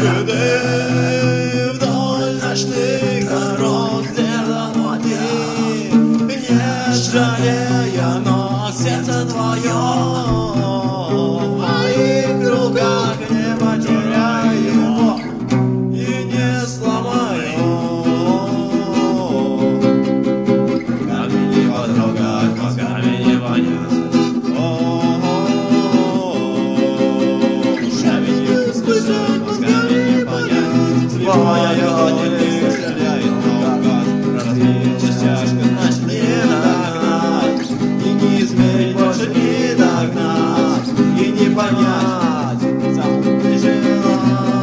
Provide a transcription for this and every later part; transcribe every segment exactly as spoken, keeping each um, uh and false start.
Следы вдоль ночных дорог, где замоти, не жалея ног, сердце твое в моих руках, не потеряй его и не сломай его. Камень не потрогать, мозгами не понять. Твоя не стреляет наугад, разбитая чашка, значит не догнать, и не измерить, больше не догнать, и не понять, сам не желать.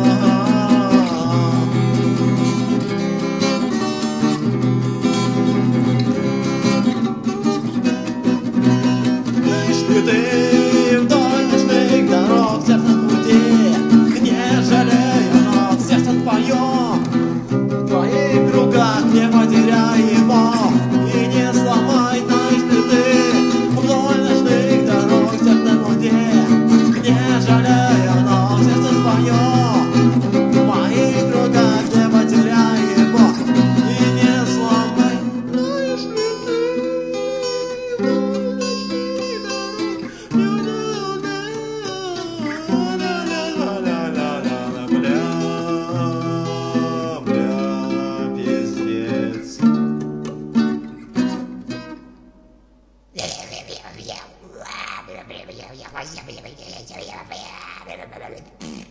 Лишь ли ты вдоль ночных дорог, в сердце пути, не жалея ног, сердце твое в твоих руках, не потеряй его и не сломай. Знаешь ли ты вдоль ночных дорог, в сердце пути, не жалея ног, сердце твое в моих руках, не потеряй его и не сломай. Знаешь ли ты вдоль ночных дорог.